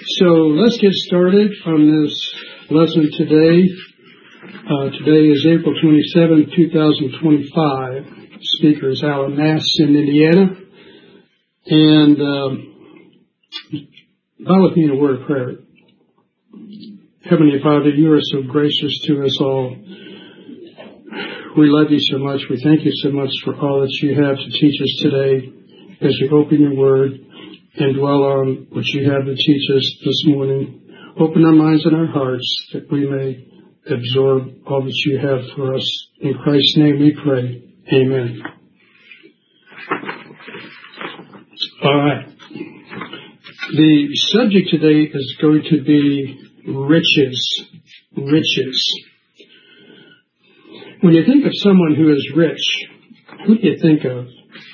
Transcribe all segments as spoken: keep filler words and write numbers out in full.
So let's get started on this lesson today. Uh, today is April twenty-seventh, twenty twenty-five. Speaker is Alan Mass in Indiana. And um, bow with me in a word of prayer. Heavenly Father, you are so gracious to us all. We love you so much. We thank you so much for all that you have to teach us today as you open your word and dwell on what you have to teach us this morning. Open our minds and our hearts that we may absorb all that you have for us. In Christ's name we pray. Amen. All right. The subject today is going to be riches. Riches. When you think of someone who is rich, who do you think of?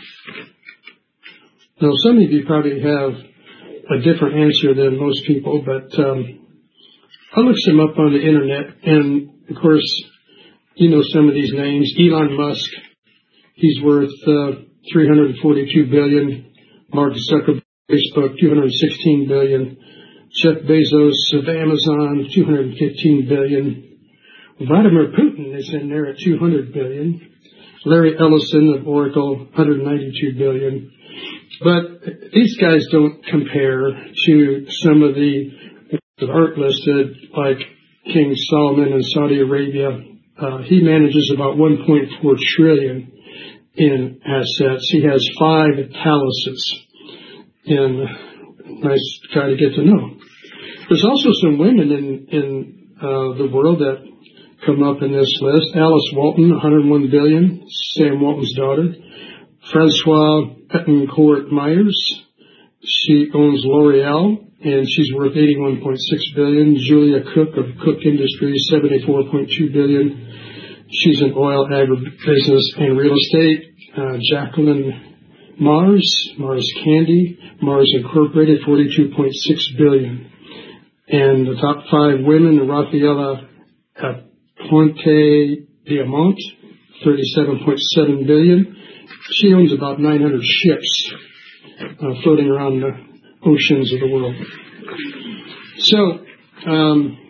Now, some of you probably have a different answer than most people, but um, I looked some up on the internet, and of course, you know some of these names. Elon Musk, he's worth uh, three hundred forty-two billion dollars. Mark Zuckerberg, Facebook, two hundred sixteen billion dollars. Jeff Bezos of Amazon, two hundred fifteen billion dollars. Vladimir Putin is in there at two hundred billion dollars. Larry Ellison of Oracle, one hundred ninety-two billion dollars. But these guys don't compare to some of the that aren't listed, like King Solomon in Saudi Arabia. Uh, he manages about one point four trillion dollars in assets. He has five palaces. And nice guy to get to know. There's also some women in, in uh, the world that come up in this list. Alice Walton, one hundred one billion dollars, Sam Walton's daughter. Francois Bettencourt Myers, she owns L'Oreal, and she's worth eighty-one point six billion dollars. Julia Cook of Cook Industries, seventy-four point two billion dollars. She's in oil, agribusiness, and real estate. Uh, Jacqueline Mars, Mars Candy, Mars Incorporated, forty-two point six billion dollars. And the top five women, Rafaela Ponte Diamant, thirty-seven point seven billion dollars. She owns about nine hundred ships uh, floating around the oceans of the world. So, um,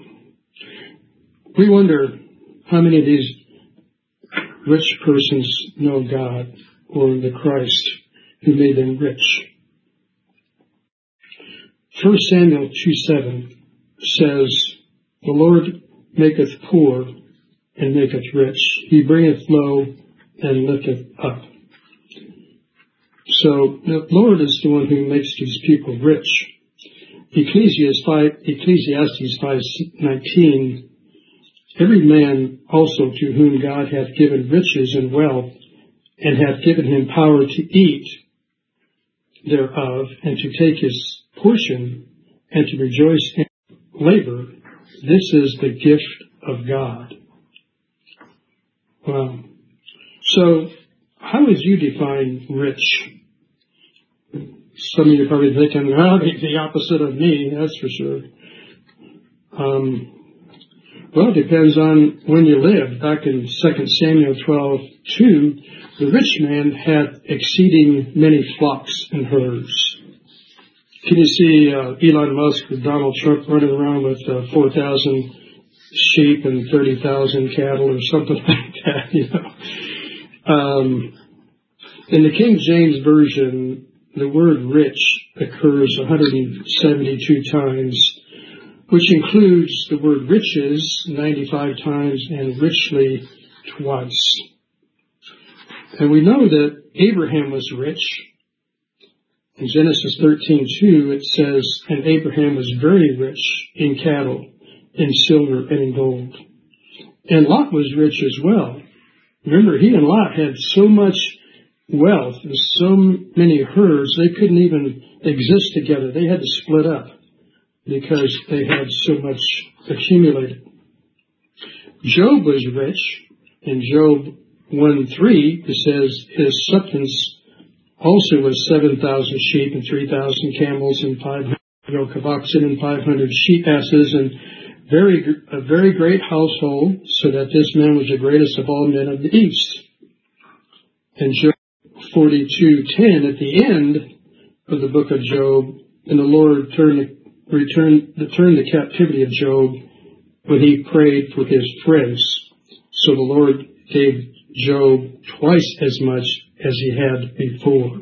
we wonder how many of these rich persons know God or the Christ who made them rich. First Samuel two seven says, "The Lord maketh poor and maketh rich. He bringeth low and lifteth up." So the Lord is the one who makes these people rich. Ecclesiastes five nineteen, "Every man also to whom God hath given riches and wealth, and hath given him power to eat thereof, and to take his portion, and to rejoice in labor, this is the gift of God." Wow. So, how would you define rich? Some of you are probably thinking, well, the opposite of me, that's for sure. Um, well, it depends on when you lived. Back in Second Samuel twelve two, the rich man had exceeding many flocks and herds. Can you see uh, Elon Musk or Donald Trump running around with uh, four thousand sheep and thirty thousand cattle or something like that, you know? Um, in the King James Version, the word rich occurs one hundred seventy-two times, which includes the word riches ninety-five times and richly twice. And we know that Abraham was rich. In Genesis thirteen two, it says, "And Abraham was very rich in cattle, in silver, and in gold." And Lot was rich as well. Remember, he and Lot had so much wealth and so many herds, they couldn't even exist together. They had to split up because they had so much accumulated. Job was rich. In Job one three, it says his substance also was seven thousand sheep and three thousand camels and five hundred yoke of oxen and five hundred sheep asses, and very a very great household, so that this man was the greatest of all men of the east. And Job forty-two ten, at the end of the book of Job, and the Lord turned returned, returned the captivity of Job when he prayed for his friends. So the Lord gave Job twice as much as he had before.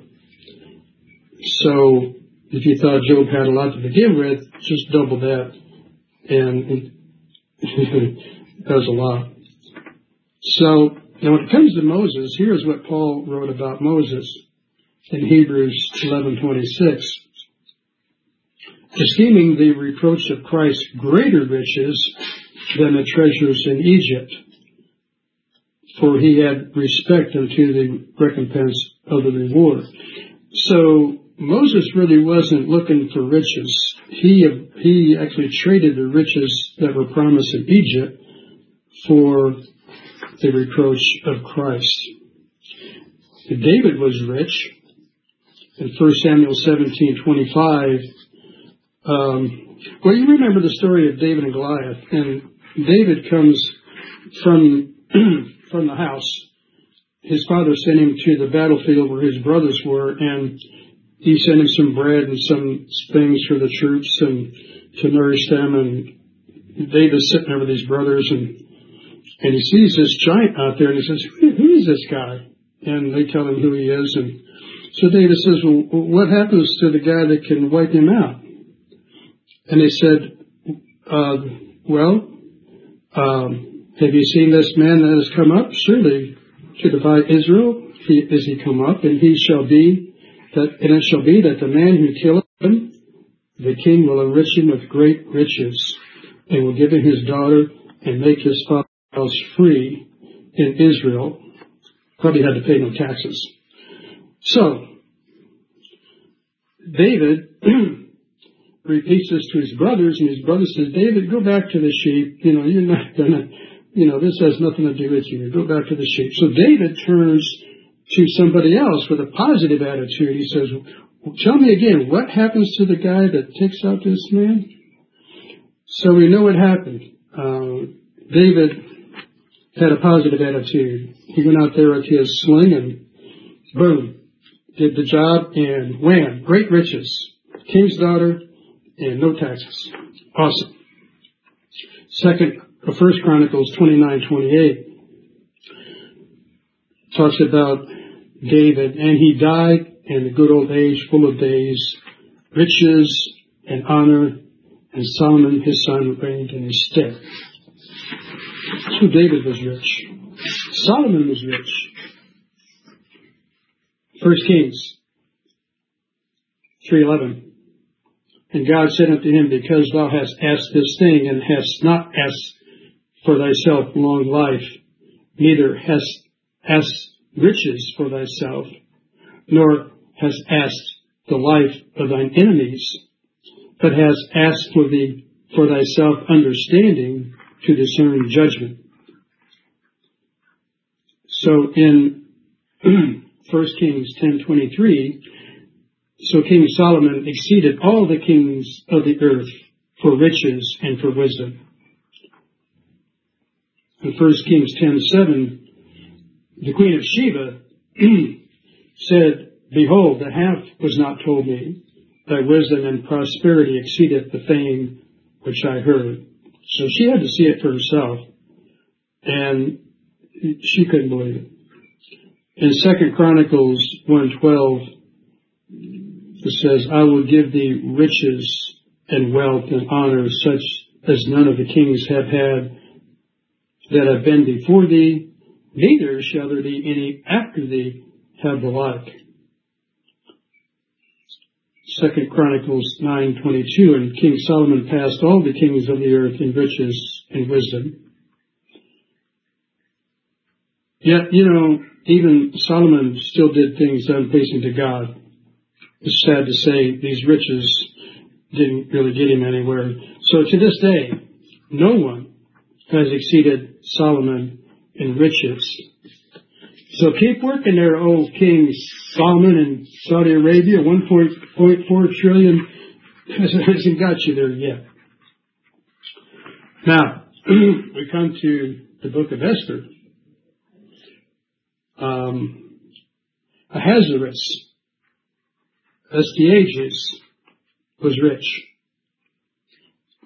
So if you thought Job had a lot to begin with, just double that. And that was a lot. So now when it comes to Moses, here's what Paul wrote about Moses in Hebrews eleven twenty-six. Esteeming the reproach of Christ greater riches than the treasures in Egypt, for he had respect unto the recompense of the reward. So Moses really wasn't looking for riches. He he actually traded the riches that were promised in Egypt for the reproach of Christ. David was rich. In First Samuel seventeen twenty-five, um, well, you remember the story of David and Goliath, and David comes from from the house. His father sent him to the battlefield where his brothers were, and he sent him some bread and some things for the troops and to nourish them. And David's sitting there with his brothers, and and he sees this giant out there, and he says, "Who, who is this guy?" And they tell him who he is, and so David says, "Well, what happens to the guy that can wipe him out?" And they said, uh, "Well, um, have you seen this man that has come up? Surely to divide Israel he, is he come up, and he shall be that, and it shall be that the man who killeth him, the king will enrich him with great riches, and will give him his daughter, and make his father's free in Israel." Probably had to pay no taxes. So David repeats this to his brothers, and his brother says, "David, go back to the sheep. You know, you're not gonna, you know, this has nothing to do with you. Go back to the sheep." So David turns to somebody else with a positive attitude. He says, well, "Tell me again, what happens to the guy that takes out this man?" So we know what happened. Uh, David had a positive attitude. He went out there with his sling and boom, did the job, and wham, great riches, king's daughter, and no taxes. Awesome. Second, uh, First Chronicles twenty-nine twenty-eight talks about David, and he died in the good old age, full of days, riches and honor, and Solomon his son reigned in his stead. So David was rich. Solomon was rich. First Kings three eleven. And God said unto him, Because thou hast asked this thing, and hast not asked for thyself long life, neither hast asked riches for thyself, nor hast asked the life of thine enemies, but hast asked for thee for thyself understanding to discern judgment. So in First Kings ten twenty-three, so King Solomon exceeded all the kings of the earth for riches and for wisdom. In First Kings ten seven, the Queen of Sheba said, Behold, the half was not told me. Thy wisdom and prosperity exceedeth the fame which I heard. So she had to see it for herself, and she couldn't believe it. In Second Chronicles one twelve, it says, I will give thee riches and wealth and honor such as none of the kings have had that have been before thee, neither shall there be any after thee have the like. Second Chronicles nine twenty-two, and King Solomon passed all the kings of the earth in riches and wisdom. Yet, you know, even Solomon still did things unpleasing to God. It's sad to say these riches didn't really get him anywhere. So to this day, no one has exceeded Solomon in riches. So keep working there, old King Solomon in Saudi Arabia. one point four trillion hasn't got you there yet. Now, we come to the book of Esther. Um, Ahasuerus, Astyages, was rich.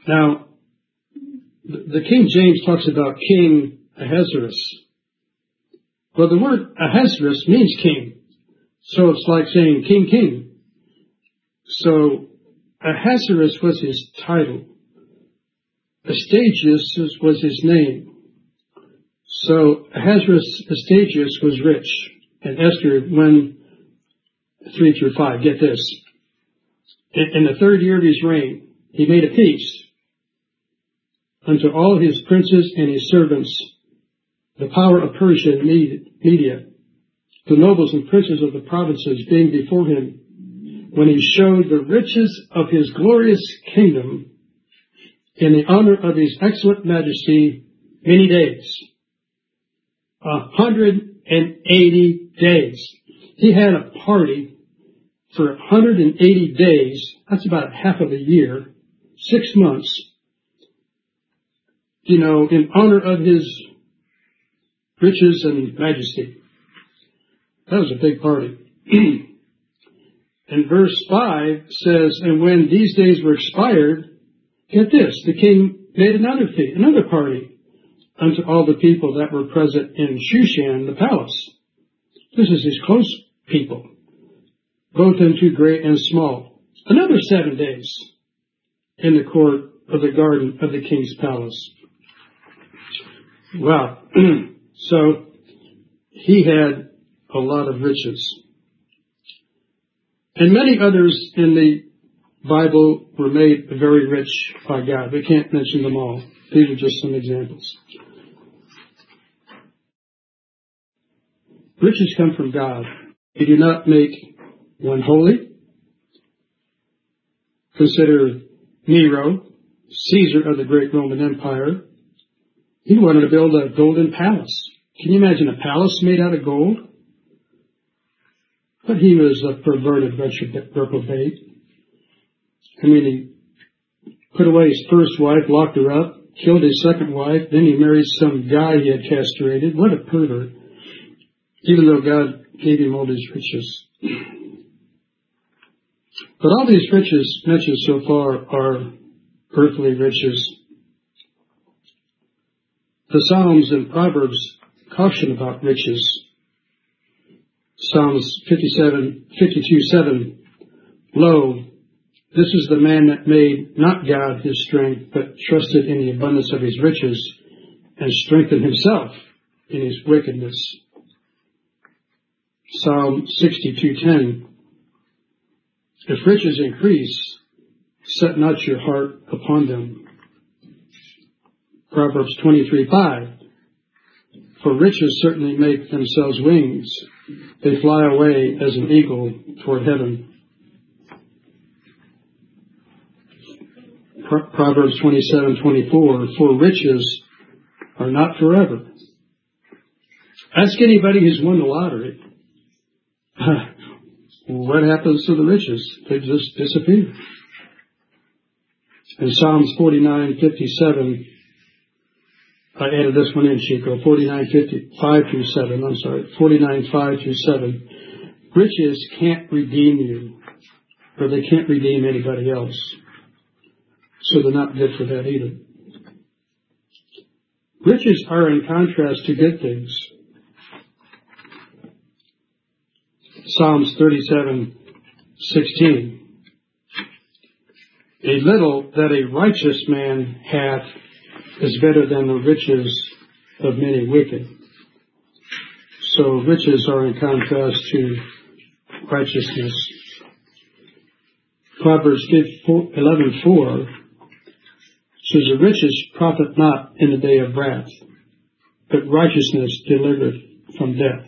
Now, the King James talks about King Ahasuerus. Well, the word Ahasuerus means king. So it's like saying king, king. So Ahasuerus was his title. Astyages was his name. So Ahasuerus Astyages was rich. And Esther one, three through five, get this. In the third year of his reign, he made a peace unto all his princes and his servants, the power of Persia and Media, the nobles and princes of the provinces being before him, when he showed the riches of his glorious kingdom in the honor of his excellent majesty many days. A hundred and eighty days. He had a party for a hundred and eighty days. That's about half of a year, six months, you know, in honor of his riches and majesty. That was a big party. And verse five says, and when these days were expired, get this, the king made another feast, another party unto all the people that were present in Shushan, the palace. This is his close people, both unto great and small. Another seven days in the court of the garden of the king's palace. Wow. So he had a lot of riches. And many others in the Bible were made very rich by God. We can't mention them all. These are just some examples. Riches come from God. They do not make one holy. Consider Nero, Caesar of the great Roman Empire. He wanted to build a golden palace. Can you imagine a palace made out of gold? But he was a perverted reprobate. I mean, he put away his first wife, locked her up, killed his second wife, then he married some guy he had castrated. What a pervert. Even though God gave him all these riches. But all these riches mentioned so far are earthly riches. The Psalms and Proverbs caution about riches. Psalms fifty-seven, fifty-two, seven. Lo, this is the man that made not God his strength, but trusted in the abundance of his riches, and strengthened himself in his wickedness. Psalm sixty-two, ten. If riches increase, set not your heart upon them. Proverbs twenty-three, five. For riches certainly make themselves wings. They fly away as an eagle toward heaven. Pro- Proverbs twenty-seven, twenty-four. For riches are not forever. Ask anybody who's won the lottery. What happens to the riches? They just disappear. In Psalms forty-nine, fifty-seven, I added this one in, Chico, forty-nine, fifty-five through seven, I'm sorry, forty-nine, five through seven. Riches can't redeem you, or they can't redeem anybody else. So they're not good for that either. Riches are in contrast to good things. Psalms thirty-seven, sixteen. A little that a righteous man hath is better than the riches of many wicked. So riches are in contrast to righteousness. Proverbs eleven, four says, the riches profit not in the day of wrath, but righteousness delivered from death.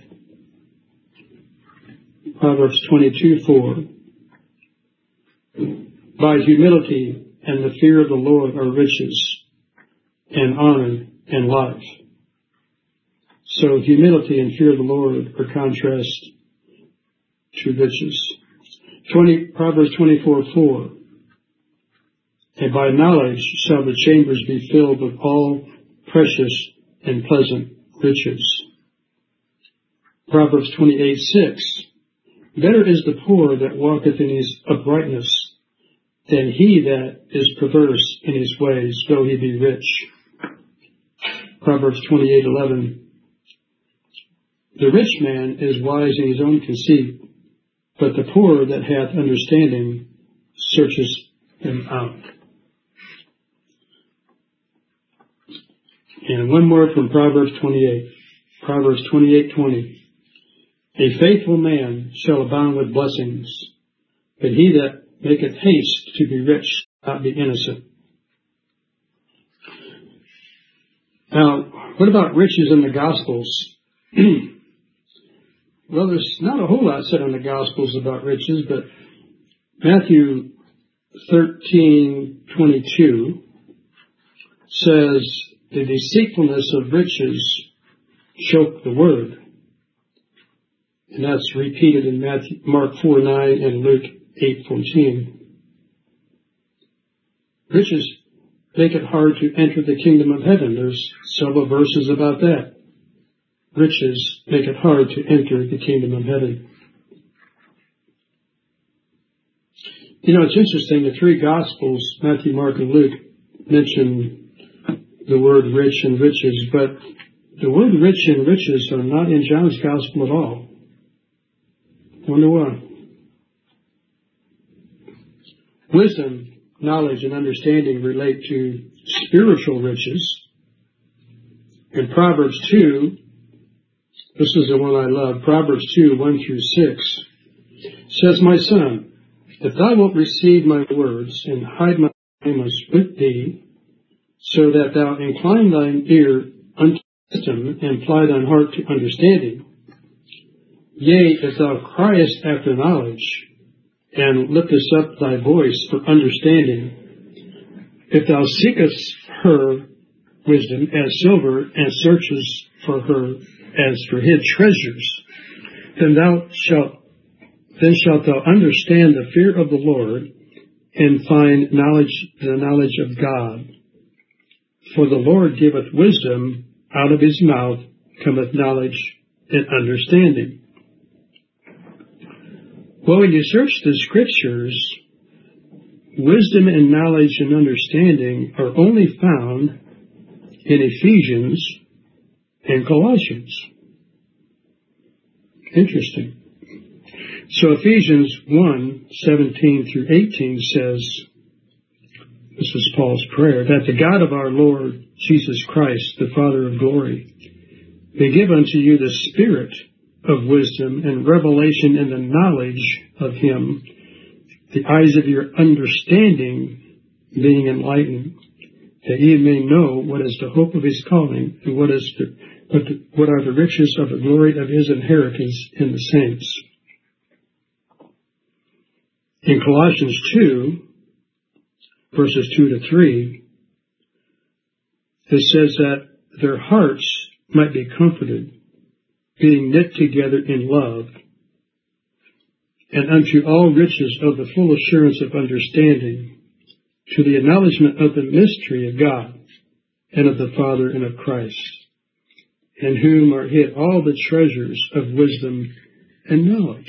Proverbs twenty-two, four. By humility and the fear of the Lord are riches, and honor and life. So humility and fear of the Lord are contrast to riches. twenty, Proverbs twenty-four, four. And by knowledge shall the chambers be filled with all precious and pleasant riches. Proverbs twenty-eight, six. Better is the poor that walketh in his uprightness, than he that is perverse in his ways, though he be rich. Proverbs twenty-eight eleven. The rich man is wise in his own conceit, but the poor that hath understanding searches him out. And one more from Proverbs twenty-eight. Proverbs twenty-eight twenty. A faithful man shall abound with blessings, but he that maketh haste to be rich shall not be innocent. Now, what about riches in the Gospels? Well, there's not a whole lot said in the Gospels about riches, but Matthew thirteen twenty-two says, the deceitfulness of riches choke the word. And that's repeated in Matthew, Mark four nine and Luke eight fourteen. Riches make it hard to enter the kingdom of heaven. There's several verses about that. Riches make it hard to enter the kingdom of heaven. You know, it's interesting, the three Gospels, Matthew, Mark, and Luke, mention the word rich and riches, but the word rich and riches are not in John's Gospel at all. Wonder why? Wisdom, knowledge, and understanding relate to spiritual riches. In Proverbs two, this is the one I love, Proverbs two, one through six, says, my son, if thou wilt receive my words and hide my commandments with thee, so that thou incline thine ear unto wisdom and apply thine heart to understanding, yea, if thou criest after knowledge and liftest up thy voice for understanding, if thou seekest her wisdom as silver and searchest for her as for hid treasures, then thou shalt then shalt thou understand the fear of the Lord and find knowledge, the knowledge of God. For the Lord giveth wisdom, out of his mouth cometh knowledge and understanding. Well, when you search the Scriptures, wisdom and knowledge and understanding are only found in Ephesians and Colossians. Interesting. So Ephesians one, seventeen through eighteen says, this is Paul's prayer, that the God of our Lord Jesus Christ, the Father of glory, may give unto you the spirit of wisdom and revelation in the knowledge of him, the eyes of your understanding being enlightened, that ye may know what is the hope of his calling, and what is the, what, the, what are the riches of the glory of his inheritance in the saints. In Colossians two, verses two to three, it says that their hearts might be comforted, being knit together in love, and unto all riches of the full assurance of understanding, to the acknowledgement of the mystery of God, and of the Father, and of Christ, in whom are hid all the treasures of wisdom and knowledge.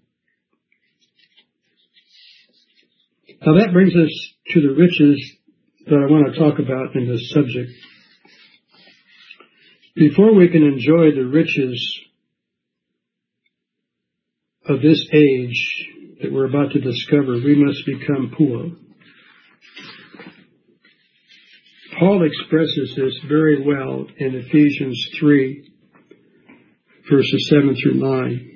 Now that brings us to the riches that I want to talk about in this subject. Before we can enjoy the riches of this age that we're about to discover, we must become poor. Paul expresses this very well in Ephesians three, verses seven through nine.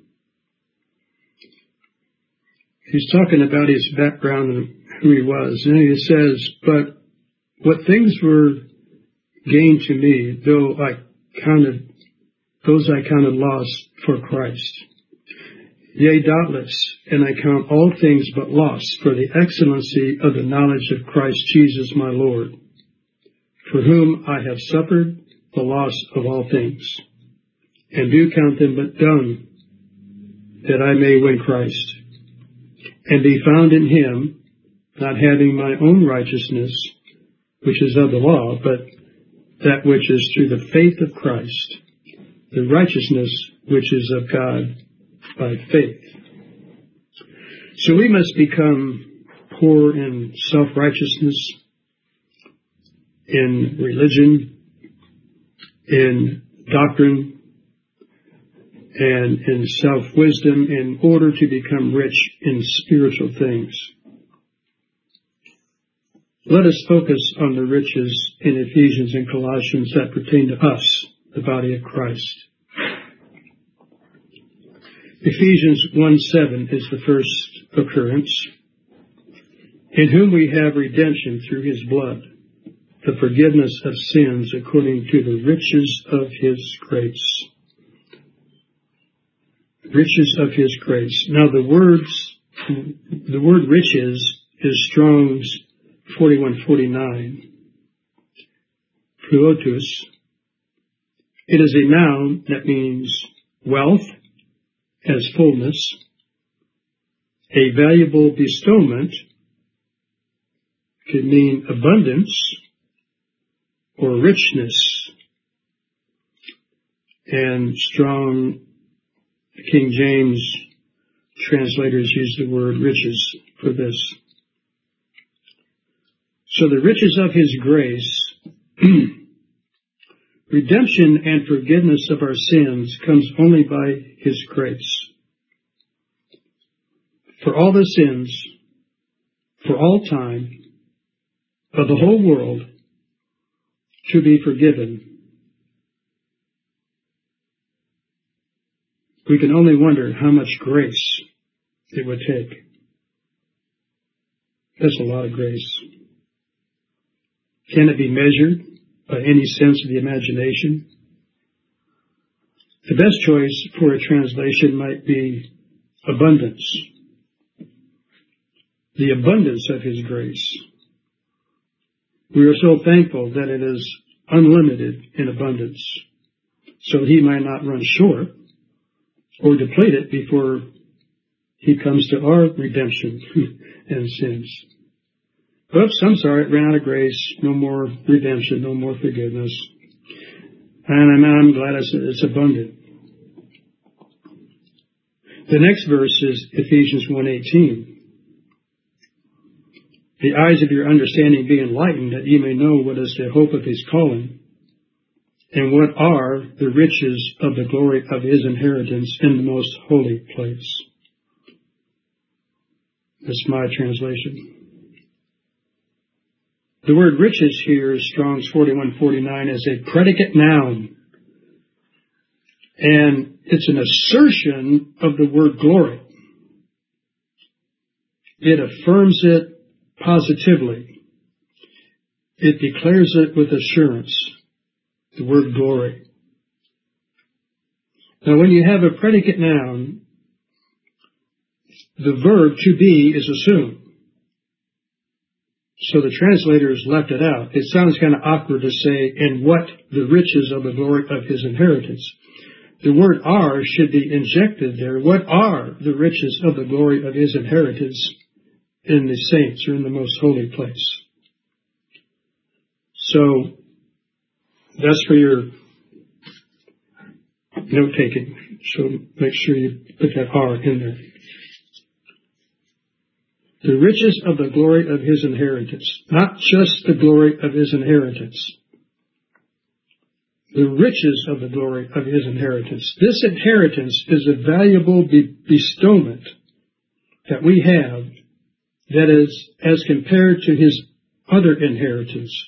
He's talking about his background and who he was. And he says, but what things were gained to me, though I counted, those I counted loss for Christ. Yea, doubtless, and I count all things but loss for the excellency of the knowledge of Christ Jesus my Lord, for whom I have suffered the loss of all things, and do count them but dung, that I may win Christ, and be found in him, not having my own righteousness, which is of the law, but that which is through the faith of Christ, the righteousness which is of God by faith. So we must become poor in self-righteousness, in religion, in doctrine, and in self-wisdom in order to become rich in spiritual things. Let us focus on the riches in Ephesians and Colossians that pertain to us, the body of Christ. Ephesians one seven is the first occurrence, in whom we have redemption through his blood, the forgiveness of sins according to the riches of his grace. Riches of his grace. Now the words, the word riches is Strong's forty-one forty-nine. Pruotus. It is a noun that means wealth as fullness, a valuable bestowment, could mean abundance or richness. And Strong, King James translators use the word riches for this. So the riches of his grace, redemption and forgiveness of our sins comes only by his grace. For all the sins, for all time, of the whole world to be forgiven, we can only wonder how much grace it would take. That's a lot of grace. Can it be measured by any sense of the imagination? The best choice for a translation might be abundance. The abundance of his grace. We are so thankful that it is unlimited in abundance, so he might not run short or deplete it before he comes to our redemption and sins. Oops, I'm sorry, it ran out of grace, no more redemption, no more forgiveness. And I'm, I'm glad it's, it's abundant. The next verse is Ephesians one eighteen. The eyes of your understanding be enlightened, that ye may know what is the hope of his calling, and what are the riches of the glory of his inheritance in the most holy place. That's my translation. The word riches here is Strong's forty-one forty-nine as a predicate noun. And it's an assertion of the word glory. It affirms it positively. It declares it with assurance. The word glory. Now when you have a predicate noun, the verb to be is assumed. So the translators left it out. It sounds kind of awkward to say, and what the riches of the glory of his inheritance. The word are should be injected there. What are the riches of the glory of his inheritance in the saints, or in the most holy place? So that's for your note taking. So make sure you put that are in there. The riches of the glory of his inheritance. Not just the glory of his inheritance. The riches of the glory of his inheritance. This inheritance is a valuable be- bestowment that we have that is as compared to his other inheritances.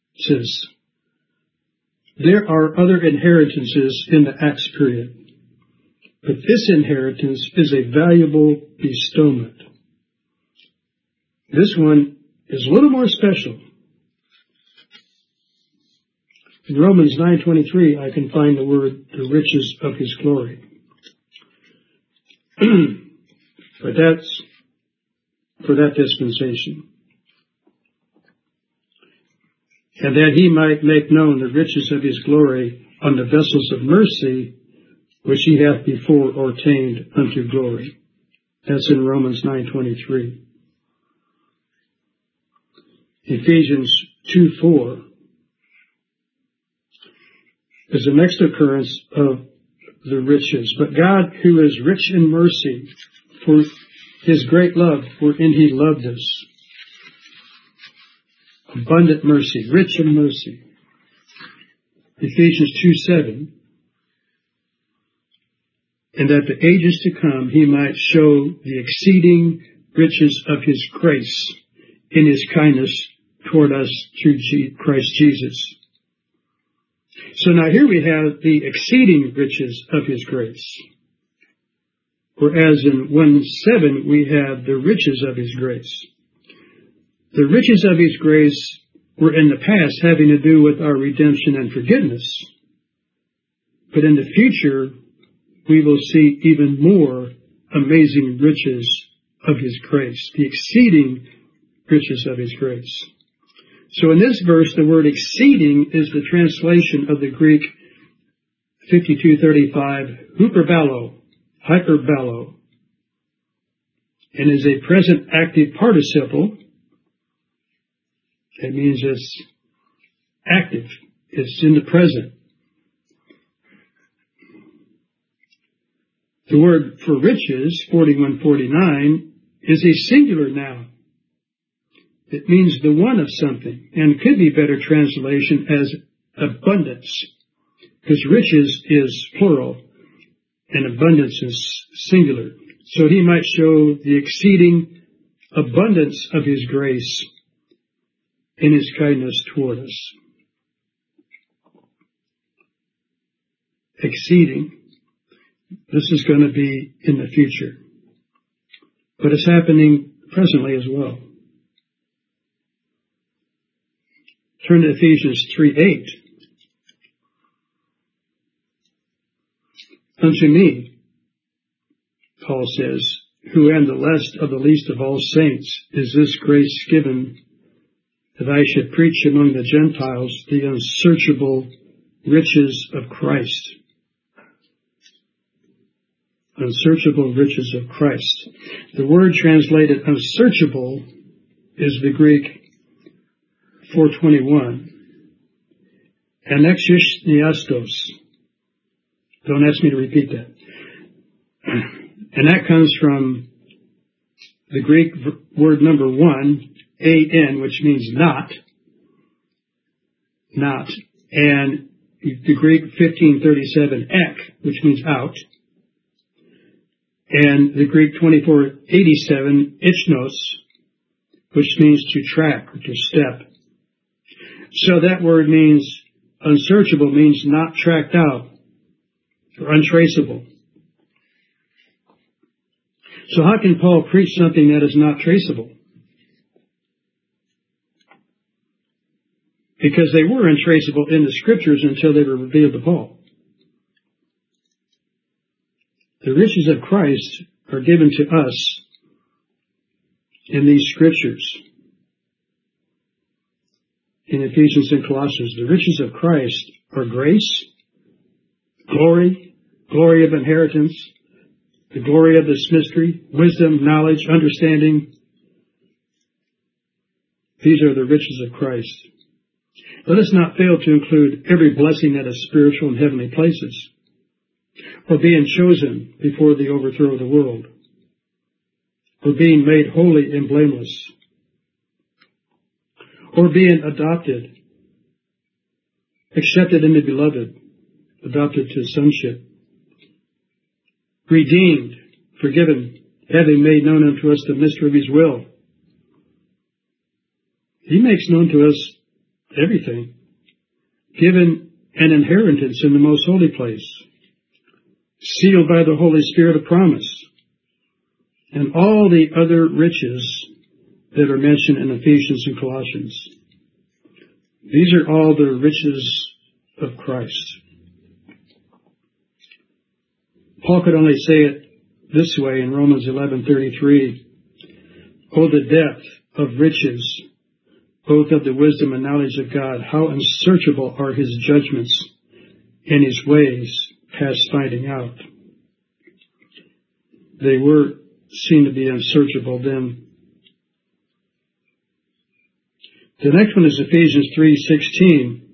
There are other inheritances in the Acts period, but this inheritance is a valuable bestowment. This one is a little more special. In Romans nine twenty-three, I can find the word, the riches of his glory. But that's for that dispensation. And that he might make known the riches of his glory on the vessels of mercy, which he hath before ordained unto glory. That's in Romans nine twenty-three. Ephesians two four is the next occurrence of the riches. But God, who is rich in mercy, for his great love, wherein he loved us, abundant mercy, rich in mercy. Ephesians two seven. And that the ages to come he might show the exceeding riches of his grace in his kindness toward us through Christ Jesus. So now here we have the exceeding riches of his grace. Whereas in one seven we have the riches of his grace. The riches of his grace were in the past having to do with our redemption and forgiveness. But in the future, we will see even more amazing riches of his grace, the exceeding riches of his grace. So in this verse, the word exceeding is the translation of the Greek fifty-two thirty-five, hyperbalo, hyperbalo, and is a present active participle. It means it's active. It's in the present. The word for riches, forty-one forty-nine, is a singular noun. It means the one of something, and could be better translation as abundance, because riches is plural and abundance is singular. So he might show the exceeding abundance of his grace in his kindness toward us. Exceeding. This is going to be in the future. But it's happening presently as well. Turn to Ephesians three eight. Unto me, Paul says, who am the less of the least of all saints, is this grace given that I should preach among the Gentiles the unsearchable riches of Christ. Unsearchable riches of Christ. The word translated unsearchable is the Greek four twenty-one. Anexis neastos. Don't ask me to repeat that. And that comes from the Greek word number one, an, which means not, not, and the Greek fifteen thirty-seven, ek, which means out, and the Greek twenty-four eighty-seven, ichnos, which means to track or to step. So that word means, unsearchable means not tracked out or untraceable. So how can Paul preach something that is not traceable? Because they were untraceable in the scriptures until they were revealed to Paul. The riches of Christ are given to us in these scriptures. In Ephesians and Colossians, the riches of Christ are grace, glory, glory of inheritance, the glory of this mystery, wisdom, knowledge, understanding. These are the riches of Christ. Let us not fail to include every blessing that is spiritual in heavenly places, or being chosen before the overthrow of the world, or being made holy and blameless, or being adopted, accepted in the beloved, adopted to sonship, redeemed, forgiven, having made known unto us the mystery of his will. He makes known to us everything, given an inheritance in the most holy place, sealed by the Holy Spirit of promise, and all the other riches that are mentioned in Ephesians and Colossians. These are all the riches of Christ. Paul could only say it this way in Romans eleven thirty-three. Oh, the depth of riches, both of the wisdom and knowledge of God. How unsearchable are his judgments and his ways past finding out. They were seen to be unsearchable then. The next one is Ephesians three sixteen.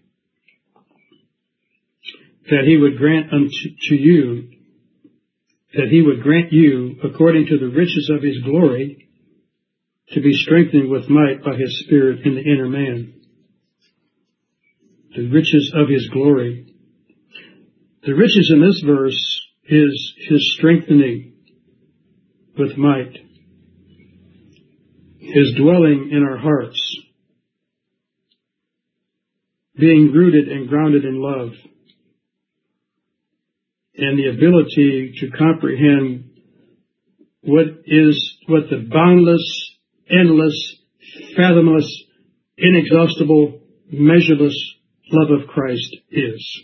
That he would grant unto to you, that he would grant you, according to the riches of his glory, to be strengthened with might by his Spirit in the inner man. The riches of his glory. The riches in this verse is his strengthening with might, his dwelling in our hearts, being rooted and grounded in love, and the ability to comprehend what is what the boundless, endless, fathomless, inexhaustible, measureless love of Christ is.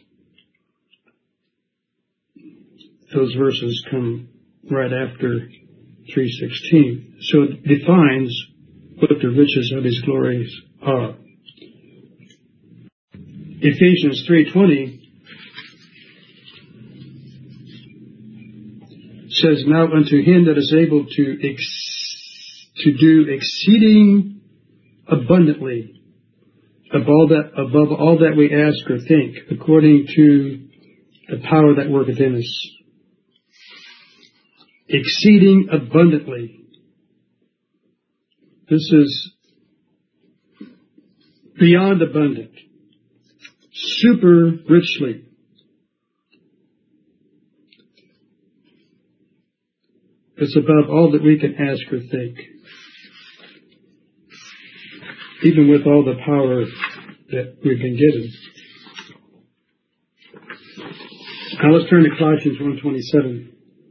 Those verses come right after three sixteen. So it defines what the riches of his glories are. Ephesians three twenty says, now unto him that is able to ex- to do exceeding abundantly above all that above all that we ask or think, according to the power that worketh in us. Exceeding abundantly. This is beyond abundant. Super richly. It's above all that we can ask or think. Even with all the power that we've been given. Now let's turn to Colossians one twenty-seven.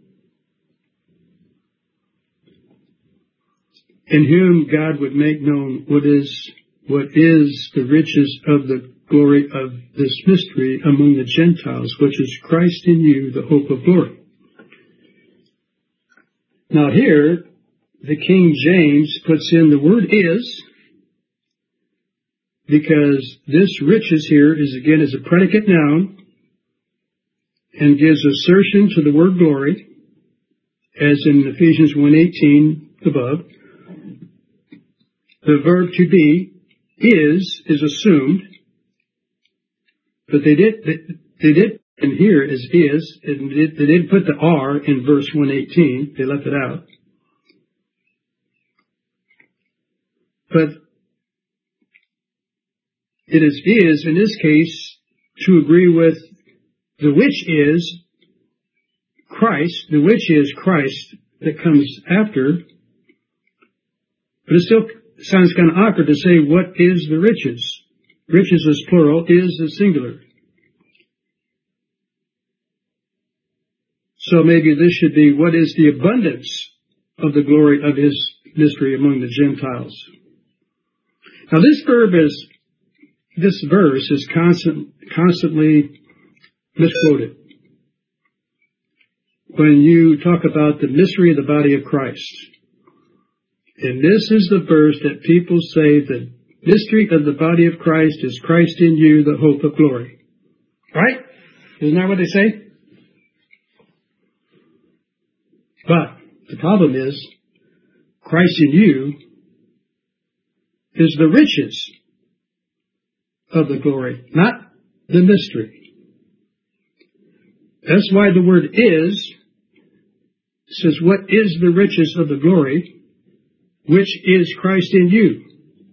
In whom God would make known what is what is the riches of the glory of this mystery among the Gentiles, which is Christ in you, the hope of glory. Now here, the King James puts in the word is, because this riches here is again is a predicate noun and gives assertion to the word glory, as in Ephesians one eighteen above. The verb to be is is assumed, but they did they, they did and here is is and they, they didn't put the R in verse one eighteen. They left it out. But it is is in this case to agree with the which is Christ, the which is Christ that comes after, but it still sounds kind of awkward to say what is the riches. Riches is plural, is is singular. So maybe this should be what is the abundance of the glory of his mystery among the Gentiles. Now this verb is, this verse is constant, constantly misquoted. When you talk about the mystery of the body of Christ. And this is the verse that people say the mystery of the body of Christ is Christ in you, the hope of glory. Right? Isn't that what they say? But the problem is, Christ in you is the riches of the glory, not the mystery. That's why the word is says, what is the riches of the glory, which is Christ in you?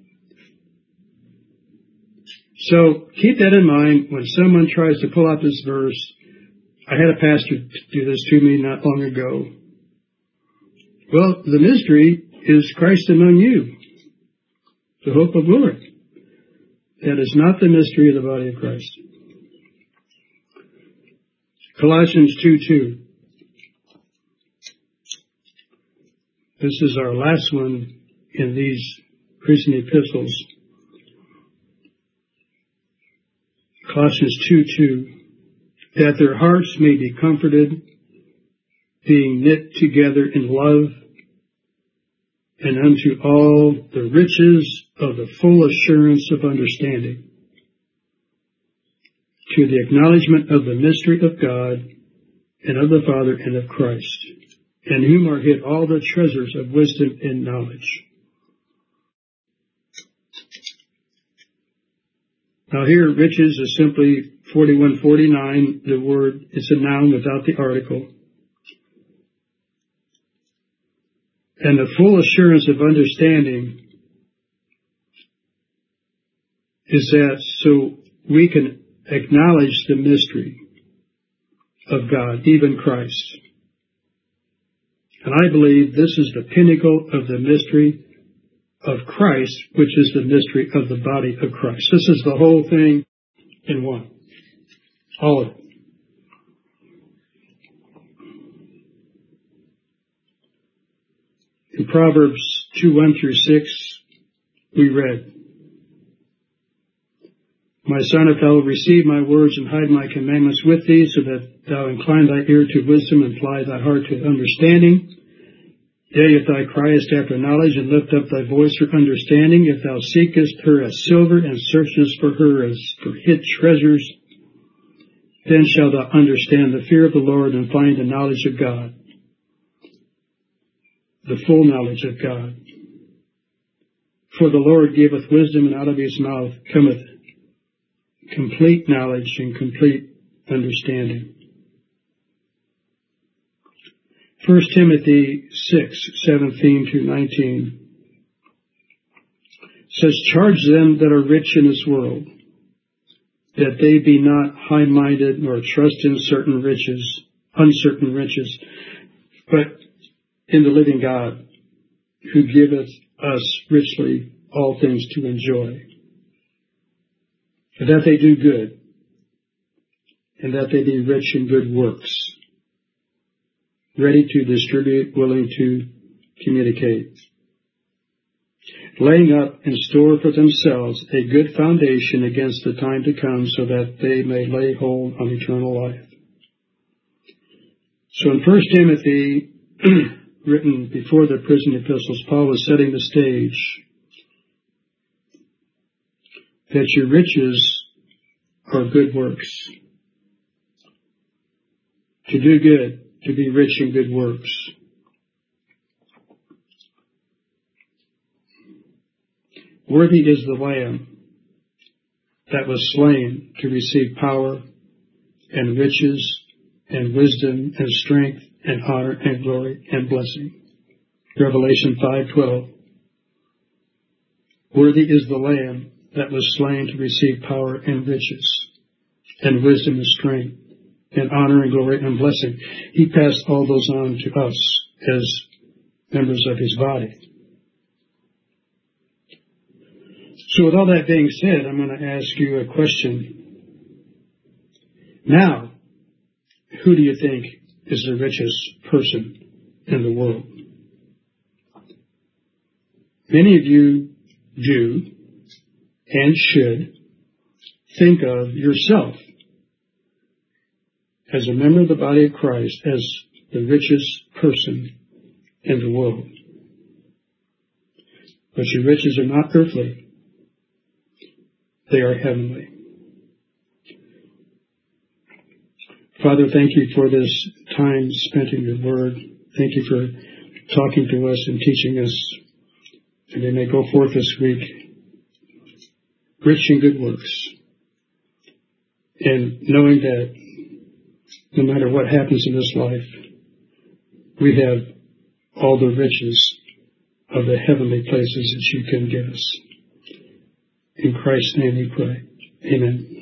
So keep that in mind when someone tries to pull out this verse. I had a pastor do this to me not long ago. Well, the mystery is Christ among you, the hope of glory. That is not the mystery of the body of Christ. Colossians two two. This is our last one in these Christian epistles. Colossians two two. That their hearts may be comforted, being knit together in love, and unto all the riches of the full assurance of understanding, to the acknowledgement of the mystery of God, and of the Father, and of Christ, in whom are hid all the treasures of wisdom and knowledge. Now here, riches is simply forty-one forty-nine. The word is a noun without the article. And the full assurance of understanding is that so we can acknowledge the mystery of God, even Christ. And I believe this is the pinnacle of the mystery of Christ, which is the mystery of the body of Christ. This is the whole thing in one. All of it. In Proverbs two, one through six, we read, My son, if thou wilt receive my words and hide my commandments with thee, so that thou incline thy ear to wisdom and apply thy heart to understanding, yea, if thou criest after knowledge and lift up thy voice for understanding, if thou seekest her as silver and searchest for her as for hid treasures, then shalt thou understand the fear of the Lord and find the knowledge of God, the full knowledge of God. For the Lord giveth wisdom, and out of his mouth cometh complete knowledge and complete understanding. First Timothy six, seventeen to nineteen says, Charge them that are rich in this world, that they be not high-minded, nor trust in certain riches, uncertain riches, but in the living God, who giveth us richly all things to enjoy, that they do good, and that they be rich in good works, ready to distribute, willing to communicate, laying up in store for themselves a good foundation against the time to come, so that they may lay hold on eternal life. So in First Timothy, written before the prison epistles, Paul was setting the stage that your riches are good works. To do good, to be rich in good works. Worthy is the Lamb that was slain to receive power and riches and wisdom and strength and honor and glory and blessing. Revelation five twelve. Worthy is the Lamb that was slain to receive power and riches and wisdom and strength and honor and glory and blessing. He passed all those on to us as members of his body. So with all that being said, I'm going to ask you a question. Now, who do you think is the richest person in the world? Many of you do and should think of yourself as a member of the body of Christ as the richest person in the world. But your riches are not earthly. They are heavenly. Father, thank you for this time spent in your word. Thank you for talking to us and teaching us. And they may go forth this week rich in good works. And knowing that no matter what happens in this life, we have all the riches of the heavenly places that you can give us. In Christ's name we pray. Amen.